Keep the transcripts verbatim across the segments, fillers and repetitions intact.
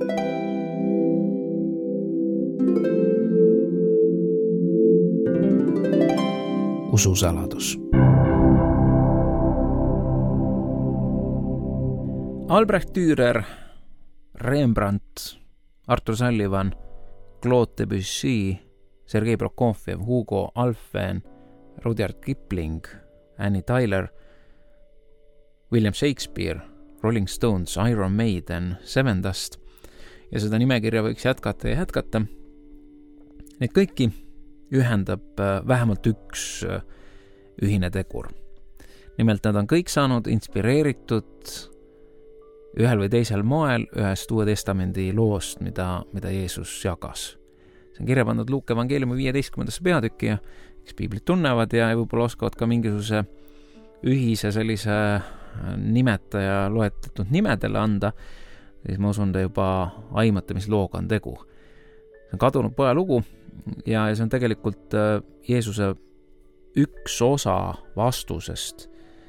Ususaladus. Albrecht Dürer, Rembrandt, Arthur Sullivan, Claude Debussy, Sergei Prokofjev, Hugo Alfvén, Rudyard Kipling, Annie Tyler, William Shakespeare, Rolling Stones, Iron Maiden, Seven Dust ja seda nimekirja võiks jätkata ja jätkata. Need kõiki ühendab vähemalt üks ühine tegur. Nimelt nad on kõik saanud inspireeritud ühel või teisel moel ühest Uue Testamendi loost, mida, mida Jeesus jagas. See on kirja pandud Luuke evangeeliumi viieteistkümnendasse peatükki ja kes piiblit tunnevad ja võib-olla oskavad ka mingisuguse ühise sellise nimetaja loetletud nimedele anda, siis ma usun, ta juba aimate, mis looga on tegu. See on kadunud poja lugu ja see on tegelikult Jeesuse üks osa vastusest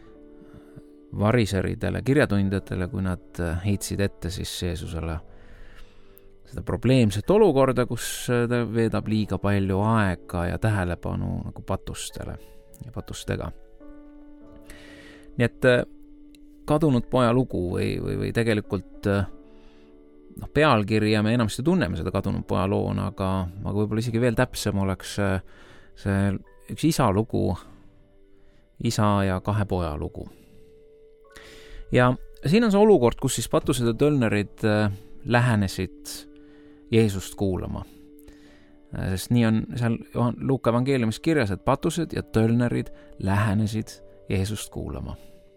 variseridele, kirjatundjatele, kui nad heitsid ette siis Jeesusele seda probleemset olukorda, kus ta veedab liiga palju aega ja tähelepanu nagu patustele ja patustega. Nii et kadunud poja lugu või, või, või tegelikult noh, pealkiri ja me enamasti tunneme seda kadunud poja loona, aga, aga võib-olla isegi veel täpsem oleks see üks isa lugu, isa ja kahe poja lugu. Ja siin on see olukord, kus siis patused ja tölnerid lähenesid Jeesust kuulama. Sest nii on seal Luuka evangeeliumis kirjas, et patused ja tölnerid lähenesid Jeesust kuulama.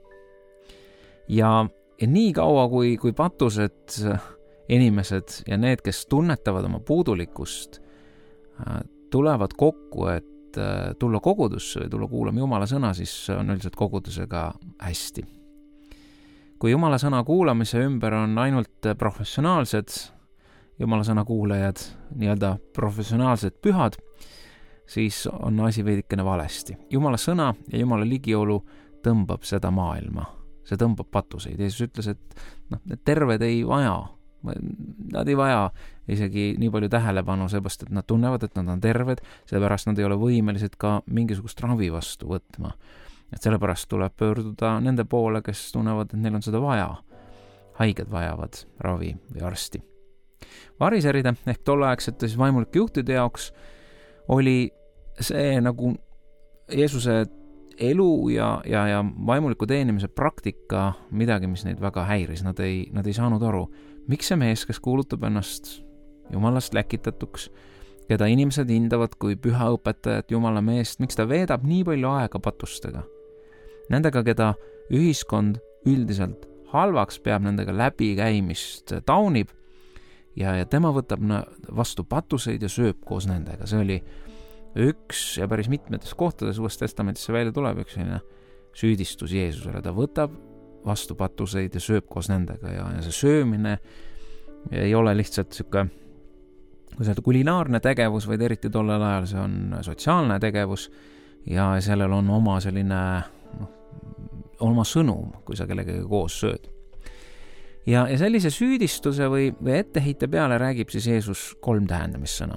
Ja, ja nii kaua, kui, kui patused inimesed ja need, kes tunnetavad oma puudulikkust, tulevad kokku, et tulla kogudusse või tulla kuulama Jumala sõna, siis on üldiselt kogudusega hästi. Kui Jumala sõna kuulamise ümber on ainult professionaalsed Jumala sõna kuulajad, nii-öelda professionaalsed pühad, siis on asi veidikene valesti. Jumala sõna ja Jumala ligiolu tõmbab seda maailma. See tõmbab patuseid. Jeesus ütles, et noh, need terved ei vaja. Nad ei vaja isegi nii palju tähelepanu, seepärast, et nad tunnevad, et nad on terved, sellepärast nad ei ole võimelised ka mingisugust ravi vastu võtma. Et sellepärast tuleb pöörduda nende poole, kes tunnevad, et neil on seda vaja. Haiged vajavad ravi või arsti. Variseride ehk tolleaegsete siis vaimulike juhtide jaoks oli see nagu Jeesuse elu ja, ja, ja vaimuliku teenimise praktika midagi, mis neid väga häiris. Nad ei, nad ei saanud aru, miks see mees, kes kuulutab ennast Jumalast läkitatuks, keda inimesed hindavad kui püha õpetajat Jumala meest, miks ta veedab nii palju aega patustega. Nendega, keda ühiskond üldiselt halvaks peab, nendega läbikäimist taunib ja, ja tema võtab vastu patuseid ja sööb koos nendega. See oli üks ja päris mitmetes kohtades Uues Testamentisse välja tuleb üks süüdistus Jeesusele. Ta võtab vastu patuseid ja sööb koos nendega ja, ja see söömine ei ole lihtsalt siuke, kui seda kulinaarne tegevus, vaid eriti tollel ajal see on sotsiaalne tegevus ja sellel on oma selline noh, oma sõnum, kui sa kellegagi koos sööd. Ja, ja sellise süüdistuse või, või etteheite peale räägib siis Jeesus kolm tähendamissõna.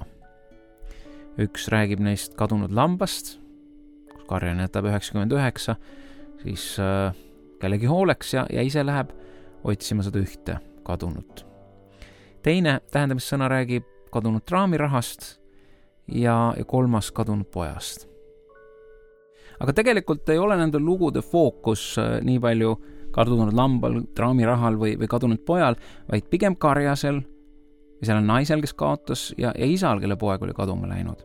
Üks räägib neist kadunud lambast, kus karjan jätab üheksakümmend üheksa, siis äh, kellegi hooleks ja, ja ise läheb otsima seda ühte kadunut. Teine tähendamissõna räägib kadunud traamirahast ja, ja kolmas kadunud pojast. Aga tegelikult ei ole nende lugude fookus äh, nii palju kadunud lambal, traamirahal või, või kadunud pojal, vaid pigem karjasel või sellel naisel, kes kaotas ja, ja isal, kelle poeg oli kaduma läinud.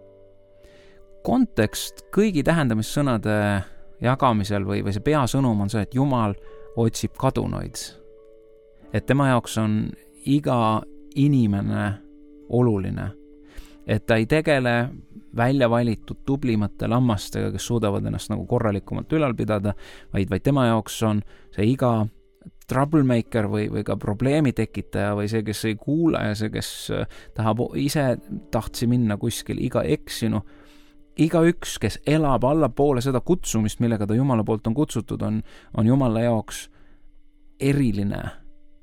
Kontekst kõigi tähendamissõnade jagamisel või, või see peasõnum on see, et Jumal otsib kadunoid. Et tema jaoks on iga inimene oluline. Et ta ei tegele välja valitud tublimate lammastega, kes suudavad ennast nagu korralikumalt ülal pidada, vaid, vaid tema jaoks on see iga troublemaker või, või ka probleemi tekitaja või see, kes ei kuule ja see, kes tahab ise tahtsi minna kuskil, iga eksinu, iga üks, kes elab allapoole seda kutsumist, millega ta Jumala poolt on kutsutud, on, on Jumala jaoks eriline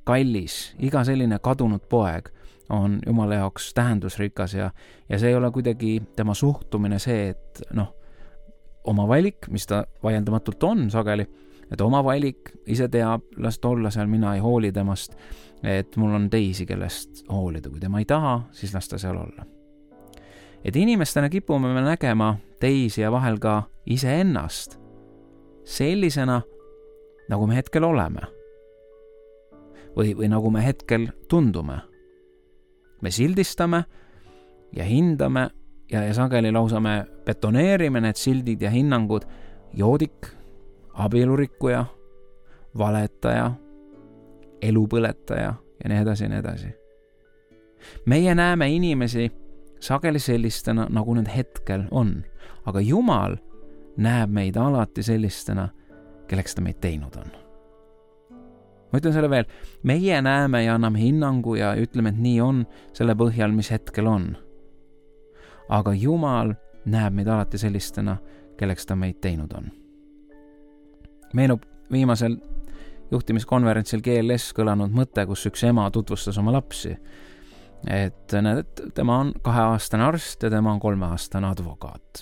kallis, iga selline kadunud poeg on Jumala jaoks tähendusrikas ja, ja see ei ole kuidagi tema suhtumine see, et noh, oma valik, mis ta vaieldamatult on sageli, et oma valik, ise teab, las ta olla seal, mina ei hooli temast, et mul on teisi, kellest hoolida. Kui tema ei taha, siis las ta seal olla. Et inimestena kipume me nägema teisi ja vahel ka iseennast sellisena, nagu me hetkel oleme. Või, või nagu me hetkel tundume. Me sildistame ja hindame ja, ja sageli lausa me betoneerime need sildid ja hinnangud joodik, abielurikkuja, valetaja, elupõletaja ja nii edasi ja nii edasi. Meie näeme inimesi sageli sellistena, nagu need hetkel on, aga Jumal näeb meid alati sellistena, kelleks ta meid teinud on. Ma ütlen selle veel, meie näeme ja anname hinnangu ja ütleme, et nii on selle põhjal, mis hetkel on. Aga Jumal näeb meid alati sellistena, kelleks ta meid teinud on. Meenub viimasel juhtimiskonverentsil G L S kõlanud mõte, kus üks ema tutvustas oma lapsi. Et näed, tema on kaheaastane arst ja tema on kolmeaastane advokaat.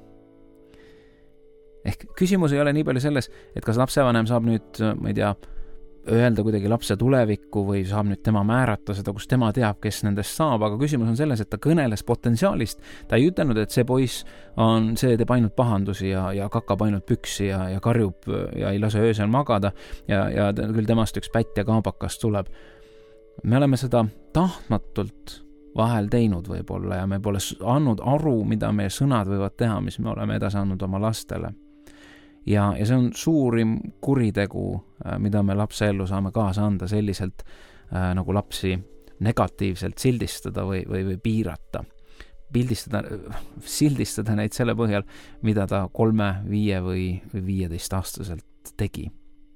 Ehk küsimus ei ole nii palju selles, et kas lapsevanem saab nüüd, ma ei tea, öelda kuidagi lapse tulevikku või saab nüüd tema määrata seda, kus tema teab, kes nendest saab, aga küsimus on selles, et ta kõneles potentsiaalist. Ta ei ütelnud, et see poiss on, see teeb ainult pahandusi ja, ja kakkab ainult püksi ja, ja karjub ja ei lase öösel magada ja, ja küll temast üks pätt ja kaabakas tuleb. Me oleme seda tahtmatult vahel teinud võib-olla ja me pole andnud aru, mida meie sõnad võivad teha, mis me oleme edasi andnud oma lastele. Ja, ja see on suurim kuritegu, mida me lapse ellu saame kaasa anda selliselt äh, nagu lapsi negatiivselt sildistada või, või, või piirata. Pildistada, sildistada neid selle põhjal, mida ta kolme, viie või, või viieteist aastaselt tegi.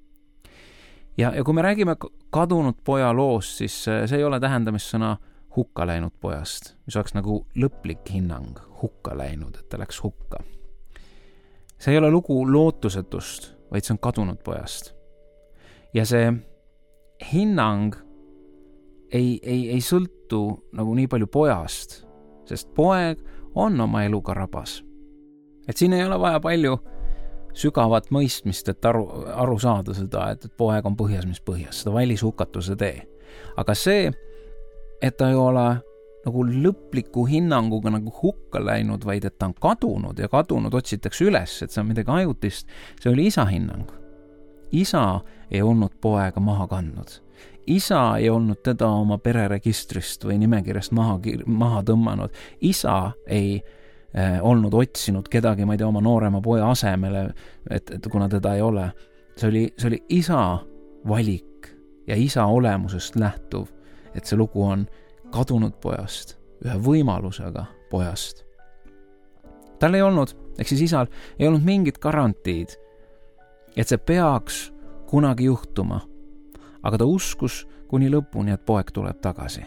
Ja, ja kui me räägime kadunud poja loost, siis see ei ole tähendamissõna hukka läinud pojast, mis oleks nagu lõplik hinnang, hukka läinud, et ta läks hukka. See ei ole lugu lootusetust, vaid see on kadunud pojast. Ja see hinnang ei, ei, ei sõltu nagu nii palju pojast, sest poeg on oma eluga rabas. Et siin ei ole vaja palju sügavat mõistmist, et aru, aru saada seda, et, et poeg on põhjas, mis põhjas, seda valis hukatuse tee. Aga see, et ta ei ole nagu lõpliku hinnanguga nagu hukka läinud, vaid et ta on kadunud ja kadunud otsitakse üles, et see on midagi ajutist, see oli isa hinnang. Isa ei olnud poega maha kandnud. Isa ei olnud teda oma pereregistrist või nimekirjast maha, maha tõmmanud. Isa ei eh, olnud otsinud kedagi, ma ei tea, oma noorema poja asemele, et, et kuna teda ei ole. See oli, see oli isa valik ja isa olemusest lähtuv, et see lugu on kadunud pojast, ühe võimalusega pojast. Tal ei olnud, ehk siis isal ei olnud mingit garantiid, et see peaks kunagi juhtuma, aga ta uskus kuni lõpuni, et poeg tuleb tagasi.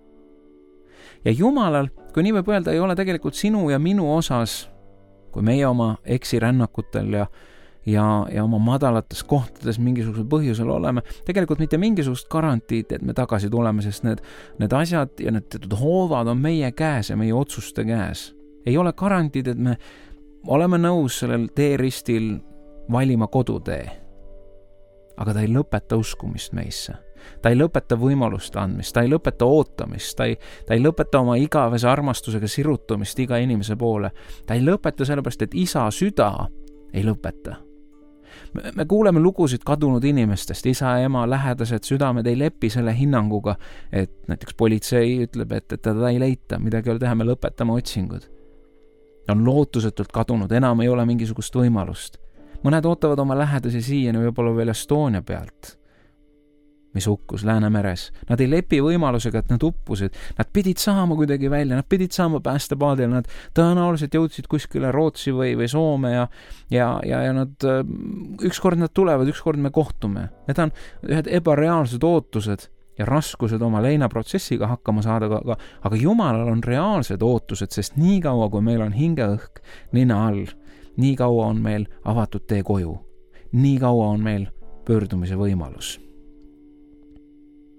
Ja Jumalal, kui nii võib öelda, ei ole tegelikult sinu ja minu osas, kui meie oma eksirännakutel ja ja, ja oma madalates kohtades mingisugusel põhjusel oleme, tegelikult mitte mingisugust garantiid, et me tagasi tuleme, sest need, need asjad ja need teatud hoovad on meie käes ja meie otsuste käes. Ei ole garantiid, et me oleme nõus sellel teeristil valima kodutee. Aga ta ei lõpeta uskumist meisse. Ta ei lõpeta võimaluste andmist, ta ei lõpeta ootamist, ta ei, ta ei lõpeta oma igavese armastusega sirutumist iga inimese poole. Ta ei lõpeta sellepärast, et isa süda ei lõpeta. Me kuuleme lugusid kadunud inimestest, isa ja ema lähedased südamed ei lepi selle hinnanguga, et näiteks politsei ütleb, et, et teda ei leita, midagi ei ole teha, me lõpetame otsingud. On lootusetult kadunud, enam ei ole mingisugust võimalust. Mõned ootavad oma lähedasi siiani võib-olla veel Estonia pealt, mis hukkus Läänemeres. Nad ei lepi võimalusega, et nad uppusid. Nad pidid saama kuidagi välja, nad pidid saama päästepaadil, nad tõenäoliselt jõudsid kuskile Rootsi või, või Soome ja, ja, ja, ja nad, ükskord nad tulevad, ükskord me kohtume. Need on ühed ebareaalsed ootused ja raskused oma leinaprotsessiga hakkama saada, aga, aga Jumalal on reaalsed ootused, sest nii kaua, kui meil on hingeõhk nina all, nii kaua on meil avatud tee koju. Nii kaua on meil pöördumise võimalus.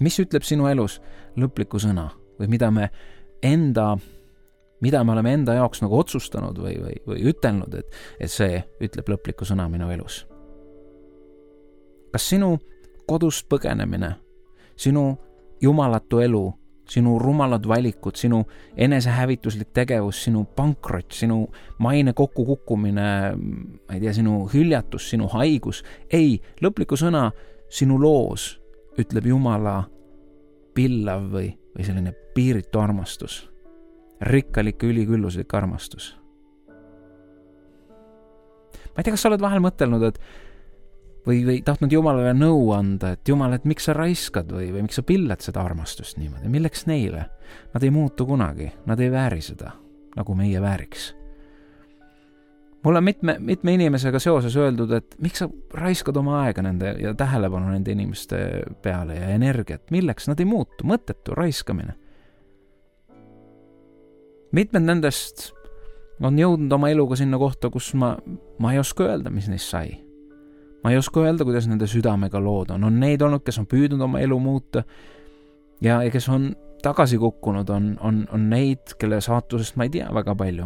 mis ütleb sinu elus lõplikku sõna või mida me enda, mida me oleme enda jaoks nagu otsustanud või, või, või ütelnud, et, et see ütleb lõplikku sõna minu elus. Kas sinu kodust põgenemine, sinu jumalatu elu, sinu rumalad valikud, sinu enesehävituslik tegevus, sinu pankrot, sinu maine kokkukukkumine, ma ei tea, sinu hüljatus, sinu haigus, ei, lõplikku sõna sinu loos ütleb Jumala pillav või, või selline piiritu armastus, rikkalik ja ülikülluslik armastus. Ma ei tea, kas sa oled vahel mõtelnud, et või, või tahtnud Jumalale nõu anda, et Jumal, et miks sa raiskad või, või miks sa pillad seda armastust niimoodi, milleks neile? Nad ei muutu kunagi, nad ei vääri seda, nagu meie vääriks. Mulle on mitme, mitme inimesega seoses öeldud, et miks sa raiskad oma aega nende ja tähelepanu nende inimeste peale ja energiat, milleks nad ei muutu, mõttetu raiskamine. Mitmed nendest on jõudnud oma eluga sinna kohta, kus ma, ma ei oska öelda, mis neist sai. Ma ei oska öelda, kuidas nende südamega lood on. On neid olnud, kes on püüdnud oma elu muuta ja, ja kes on tagasi kukkunud, on, on, on neid, kelle saatusest ma ei tea väga palju.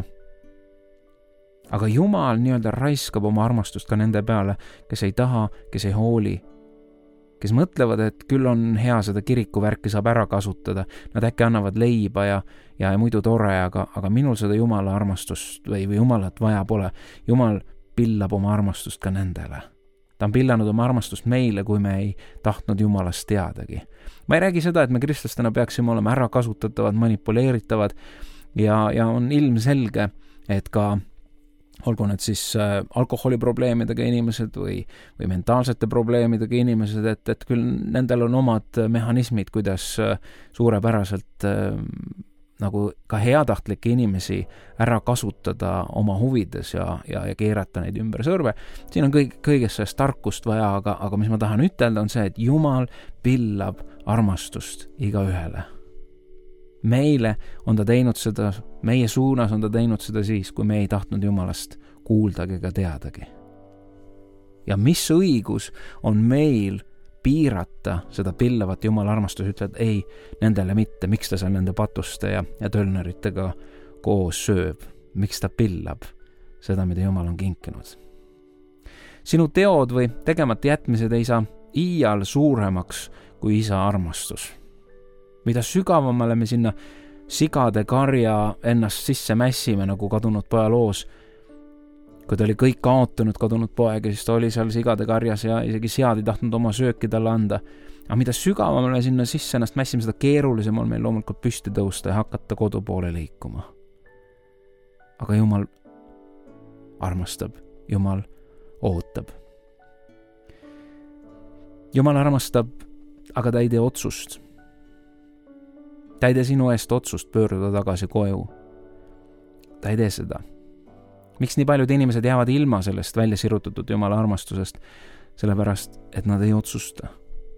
Aga Jumal nii-öelda raiskab oma armastust ka nende peale, kes ei taha, kes ei hooli, kes mõtlevad, et küll on hea seda kirikuvärki saab ära kasutada, nad äkki annavad leiba ja, ja muidu tore, aga, aga minul seda Jumala armastust või, või Jumalat vaja pole. Jumal pillab oma armastust ka nendele. Ta on pillanud oma armastust meile, kui me ei tahtnud Jumalast teadagi. Ma ei räägi seda, et me kristlastena peaksime olema ära kasutatavad, manipuleeritavad ja, ja on ilmselge, et ka olgu need siis äh, alkoholiprobleemidega inimesed või, või mentaalsete probleemidega inimesed, et, et küll nendel on omad mehhanismid, kuidas äh, suurepäraselt äh, nagu ka heatahtlikke inimesi ära kasutada oma huvides ja, ja, ja keerata neid ümber sõrve. Siin on kõik, kõigest sellest tarkust vaja, aga, aga mis ma tahan ütelda on see, et Jumal pillab armastust iga ühele. Meile on ta teinud seda, meie suunas on ta teinud seda siis, kui me ei tahtnud Jumalast kuuldagi ega teadagi. Ja mis õigus on meil piirata seda pillavat Jumala armastust, ütled ei, nendele mitte, miks ta seal nende patuste ja, ja tölneritega koos sööb, miks ta pillab seda, mida Jumal on kinkinud. Sinu teod või tegemata jätmised ei saa iial suuremaks kui isa armastus. Mida sügavamale me sinna sigade karja ennast sisse mässime, nagu kadunud poja loos. Kui ta oli kõik kaotanud kadunud poeg ja siis ta oli seal sigade karjas ja isegi sead ei tahtnud oma sööki talle anda. Aga mida sügavamale sinna sisse ennast mässime, seda keerulisem on meil loomulikult püsti tõusta ja hakata kodu poole liikuma. Aga Jumal armastab, Jumal ootab. Jumal armastab, aga ta ei tee otsust. Ta ei tee sinu eest otsust pöörduda tagasi koju. Ta ei tee seda. Miks nii paljud inimesed jäävad ilma sellest välja sirutatud Jumala armastusest? Sellepärast, et nad ei otsusta.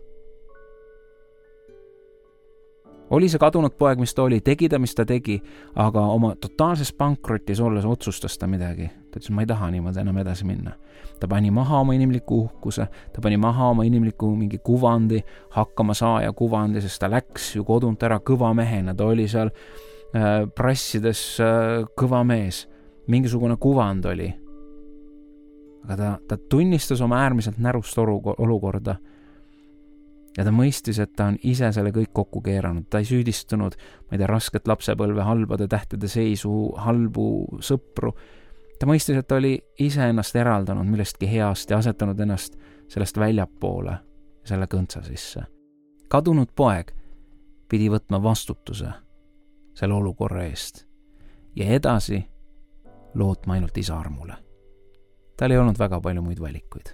Oli see kadunud poeg, mis ta oli, tegi ta, mis ta tegi, aga oma totaalses pankrotis olles otsustas ta midagi. Ta ütles, ma ei taha niimoodi enam edasi minna. Ta pani maha oma inimliku uhkuse, ta pani maha oma inimliku mingi kuvandi, hakkama saaja kuvandi, sest ta läks ju kodunt ära kõva mehena, ta oli seal äh, prassides äh, kõva mees, mingisugune kuvand oli. Aga ta, ta tunnistas oma äärmiselt närust olukorda ja ta mõistis, et ta on ise selle kõik kokku keeranud, ta ei süüdistunud, ma ei tea, rasket lapsepõlve, halbade tähtede seisu, halbu sõpru. Ta mõistis, et ta oli ise ennast eraldanud millestki heast ja asetanud ennast sellest väljapoole, selle kõntsa sisse. Kadunud poeg pidi võtma vastutuse selle olukorra eest ja edasi lootma ainult isa armule. Tal ei olnud väga palju muid valikuid.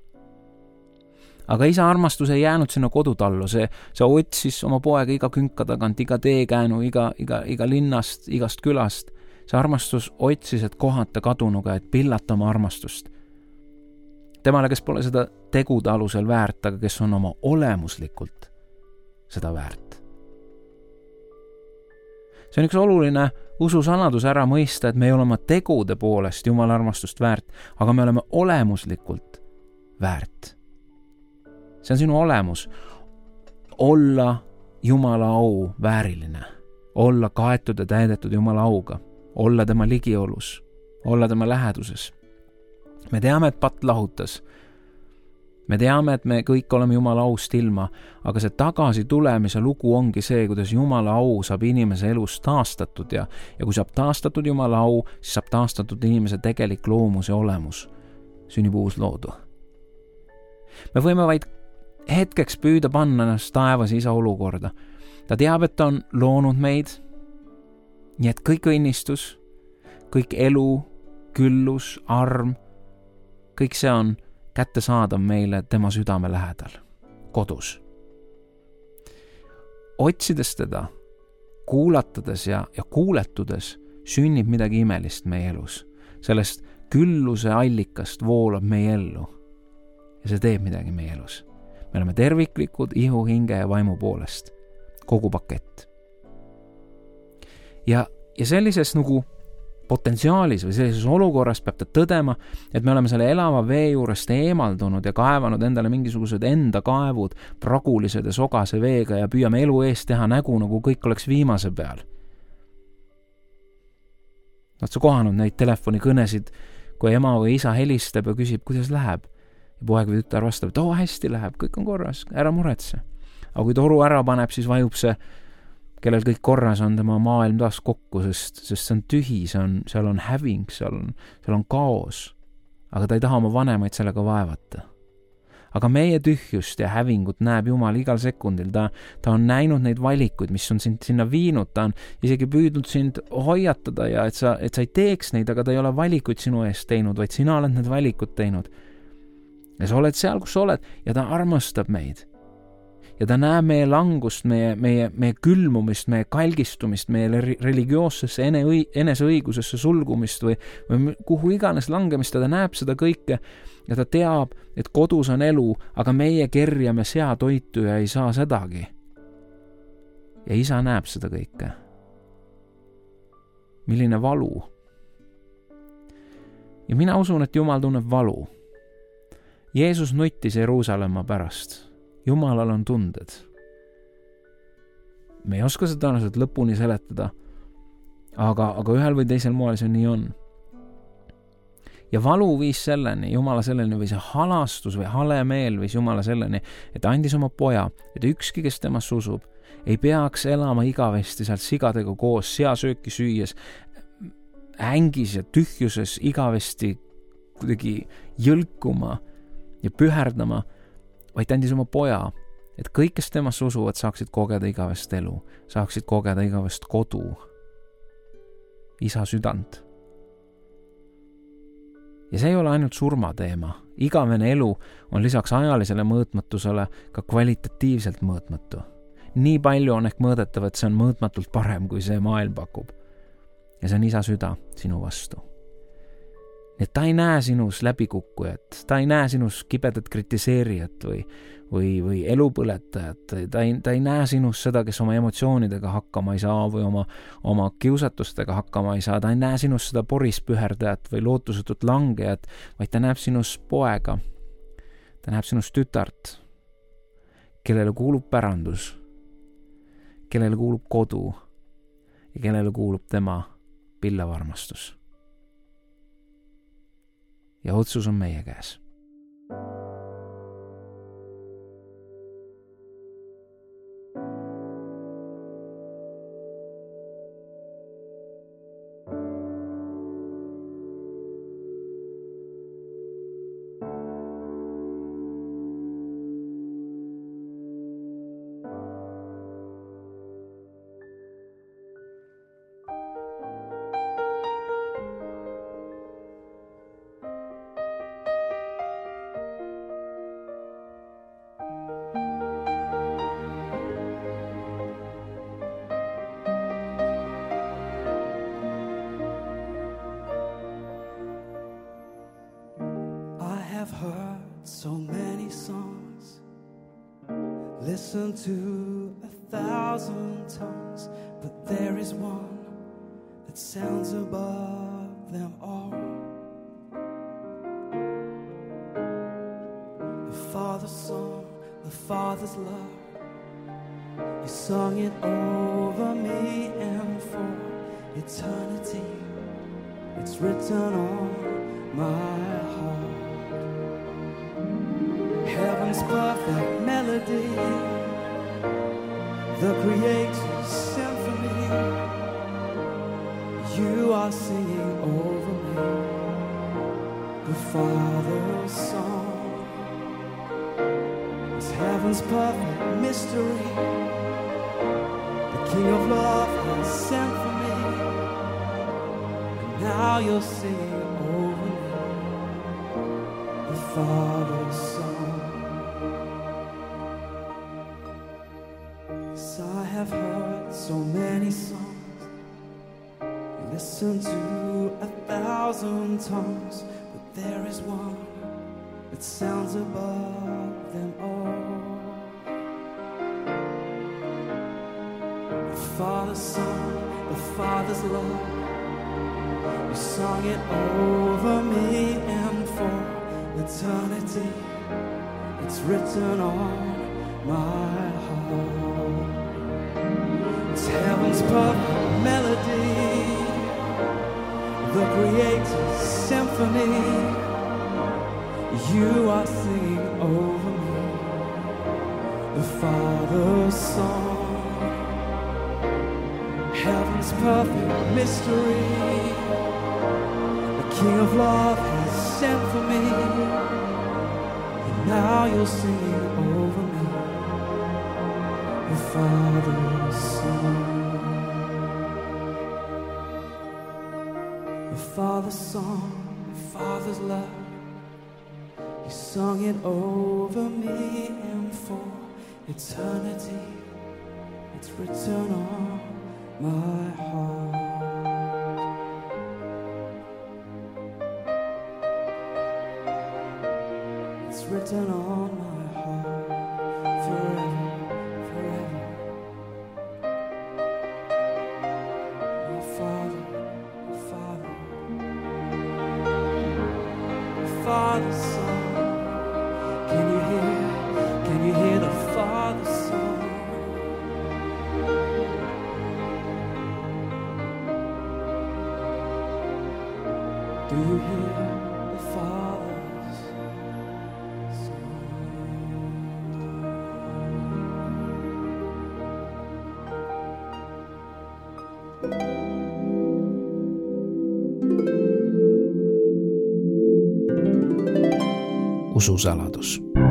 Aga isa armastus ei jäänud sinna kodutallu, see, see otsis oma poega iga künka tagant, iga teekäänu, iga, iga, iga linnast, igast külast. See armastus otsis, et kohata kadunuga, et pillata oma armastust. Temale, kes pole seda tegude alusel väärt, aga kes on oma olemuslikult seda väärt. See on üks oluline ususaladus ära mõista, et me ei ole oma tegude poolest Jumala armastust väärt, aga me oleme olemuslikult väärt. See on sinu olemus. olla Jumala au vääriline, olla kaetud ja täidetud Jumala auga, olla tema ligiolus, olla tema läheduses. Me teame, et patt lahutas. Me teame, et me kõik oleme Jumala aust ilma, aga see tagasi tulemise lugu ongi see, kuidas Jumala au saab inimese elus taastatud ja, ja kui saab taastatud Jumala au, siis saab taastatud inimese tegelik loomus ja olemus. Sünnib uus loodu. Me võime vaid hetkeks püüda panna ennast taevas isa olukorda. Ta teab, et ta on loonud meid, nii et kõik õnnistus, kõik elu, küllus, arm, kõik see on kätte saada meile tema südame lähedal, kodus. Otsides teda, kuulatades ja, ja kuuletudes sünnib midagi imelist meie elus. Sellest külluse allikast voolab meie ellu ja see teeb midagi meie elus. Me oleme terviklikud ihu, hinge ja vaimu poolest. Kogu pakett. Ja, ja sellises nagu potentsiaalis või sellises olukorras peab ta tõdema, et me oleme selle elava vee juurest eemaldunud ja kaevanud endale mingisugused enda kaevud pragulised ja sogase veega ja püüame elu eest teha nägu, nagu kõik oleks viimase peal. Nad sa kohanud neid telefonikõnesid, kui ema või isa helistab ja küsib, kuidas läheb. Ja poeg või tütar vastab, et oo, hästi läheb, kõik on korras, ära muretse. Aga kui toru ära paneb, siis vajub see, kellel kõik korras on tema maailm taas kokku, sest, sest see on tühi, see on, seal on häving, seal on, seal on kaos. Aga ta ei taha oma vanemaid sellega vaevata. Aga meie tühjust ja hävingut näeb Jumal igal sekundil. Ta, ta on näinud neid valikuid, mis on sind sinna viinud. Ta on isegi püüdnud sind hoiatada ja et sa, et sa ei teeks neid, aga ta ei ole valikuid sinu eest teinud, vaid sina oled need valikud teinud. Ja sa oled seal, kus sa oled ja ta armastab meid. Ja ta näeb meie langust, meie, meie, meie külmumist, meie kalgistumist, meie religioossesse ene, eneseõigusesse sulgumist või, või kuhu iganes langemist. Ta näeb seda kõike ja ta teab, et kodus on elu, aga meie kerjame seatoitu ja ei saa sedagi. Ja isa näeb seda kõike. Milline valu. Ja mina usun, et Jumal tunneb valu. Jeesus nuttis Jeruusalemma pärast. Jumalal on tunded. Me ei oska seda tõenäoliselt lõpuni seletada, aga, aga ühel või teisel moel see nii on. Ja valu viis selleni, Jumala selleni või see halastus või hale meel viis Jumala selleni, et andis oma poja, et ükski, kes temasse usub, ei peaks elama igavesti sealt sigadega koos, seasööki süües, ängis ja tühjuses igavesti kuidagi jõlkuma ja püherdama, vaid andis oma poja, et kõik, kes temasse usuvad, saaksid kogeda igavest elu, saaksid kogeda igavest kodu, isa südant. Ja see ei ole ainult surmateema. Igavene elu on lisaks ajalisele mõõtmatusele ka kvalitatiivselt mõõtmatu. Nii palju on ehk mõõdetav, et see on mõõtmatult parem, kui see maailm pakub. Ja see on isa süda sinu vastu. Et ta ei näe sinus läbikukkujat, ta ei näe sinus kibedat kritiseerijat või, või, või elupõletajat, ta ei, ta ei näe sinus seda, kes oma emotsioonidega hakkama ei saa või oma, oma kiusatustega hakkama ei saa, ta ei näe sinus seda porispüherdajat või lootusetut langejat, vaid ta näeb sinus poega, ta näeb sinus tütart, kellele kuulub pärandus, kellele kuulub kodu ja kellele kuulub tema pillav armastus. Ja otsus on meie käes. I've heard so many songs, listened to a thousand tongues, but there is one that sounds above them all. The Father's song, the Father's love, sung it over me and for eternity. It's written on my heart. Heaven's perfect melody, the Creator's symphony. You are singing over me, the Father's song. It's heaven's perfect mystery, the King of love has sent for me. And now you're singing over me, the Father's song. Yes, I have heard so many songs, listened to a thousand tongues, but there is one that sounds above them all. The Father's song, the Father's love, you sung it over me and for eternity. It's written on my heart. It's heaven's perfect melody, the Creator's symphony. You are singing over me, the Father's song. Heaven's perfect mystery, the King of love has sent for me. And now you're singing over me, the Father's song. The Father's song, the Father's love, you sung it over me and for eternity. It's written on my heart. It's written on my heart forever, forever. My Father, my Father, my Father's song. Can you hear, can you hear the Father's song? Do you hear the Father's song? Ususaladus.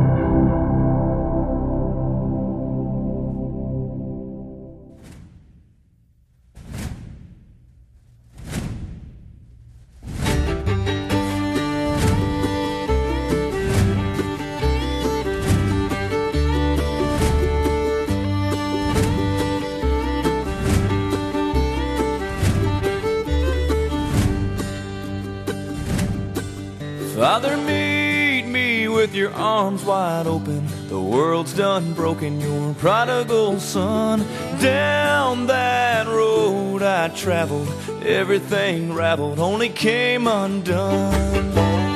Father, meet me with your arms wide open. The world's done broken your prodigal son. Down that road I traveled, everything raveled, only came undone.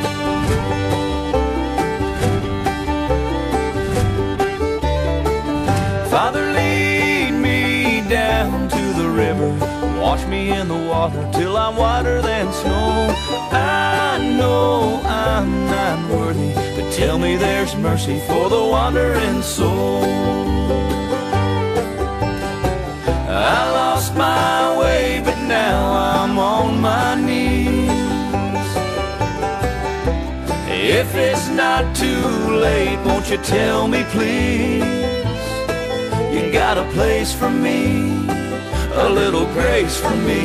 Father, lead me down to the river, wash me in the water till I'm whiter than snow. I know I'm not worthy, but tell me there's mercy for the wandering soul. I lost my way, but now I'm on my knees. If it's not too late, won't you tell me please? You got a place for me, a little grace for me.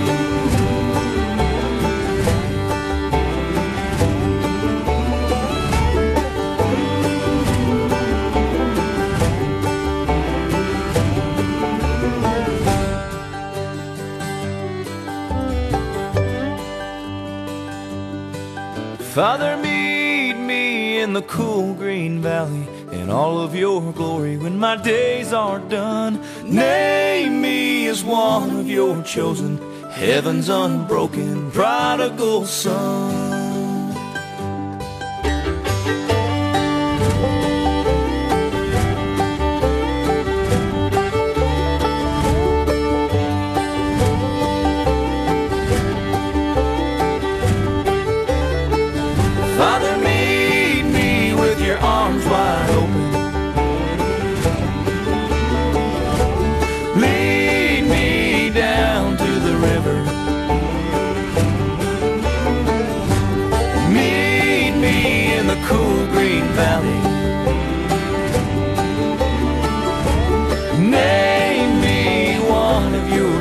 Father, meet me in the cool green valley in all of your glory when my days are done. Name me as one of your chosen, heaven's unbroken prodigal son.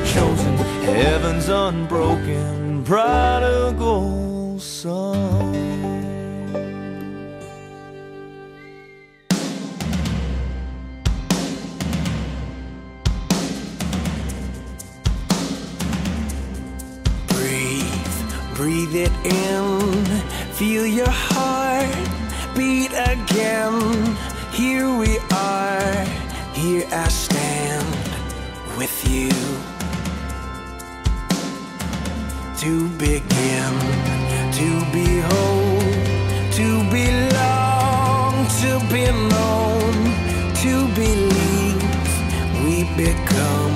chosen, heaven's unbroken prodigal son. Breathe it in, feel your heart beat again. Here we are, here I stand with you. To begin, to behold, to belong, to be known, to believe we become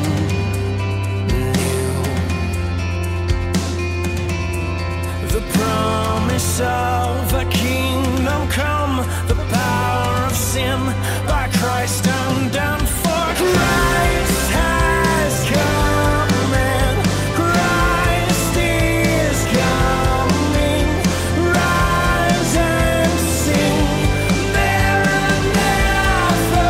the promise of a kingdom come, the power of sin by Christ undone. For Christ has come and Christ is coming. Rise and sing, Maranatha.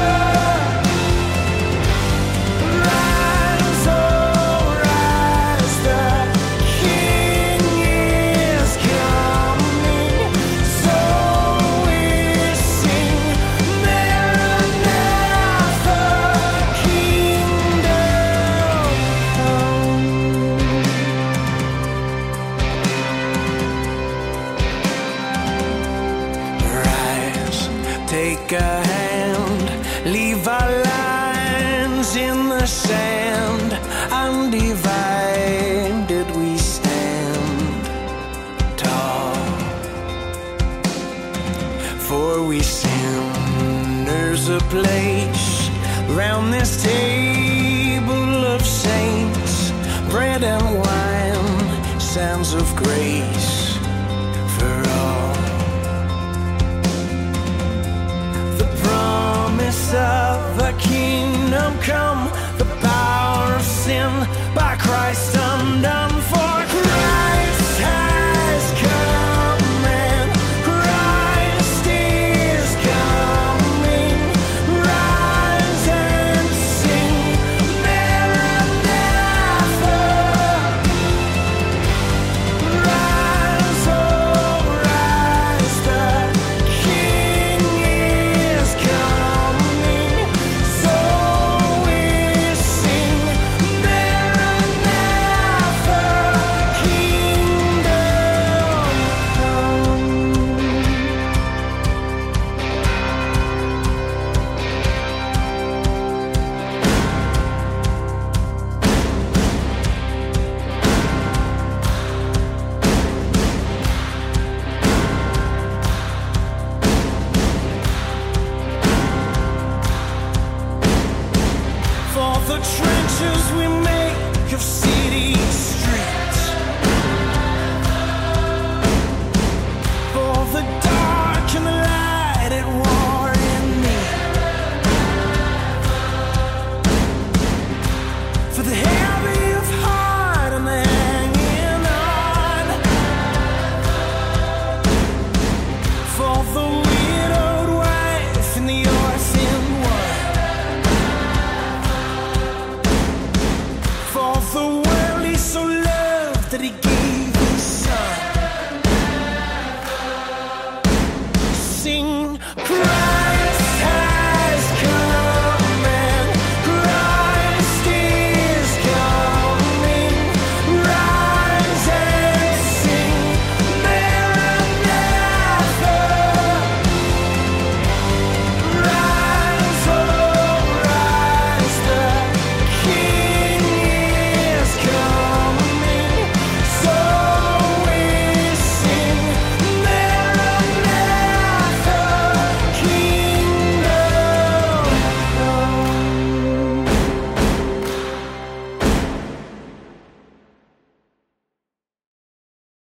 Rise, oh rise, the King is coming. So we sing, Maranatha, kingdom come. Rise, take a hand, leave our lines in the sand. Undivided we stand tall, for we sinners a place round this table of saints, bread and wine, sounds of grace for all. The promise of a kingdom come, the power of sin by Christ undone. For Christ has come and Christ is coming. Rise and sing, Maranatha. Rise, oh rise, the King is coming. So we sing, Maranatha, kingdom come. For the trenches we make of city streets, for the dark and the light at war in me, for the heavy of heart and the hanging on, for the widowed wife and the orphan one, for the world he so loved that he gave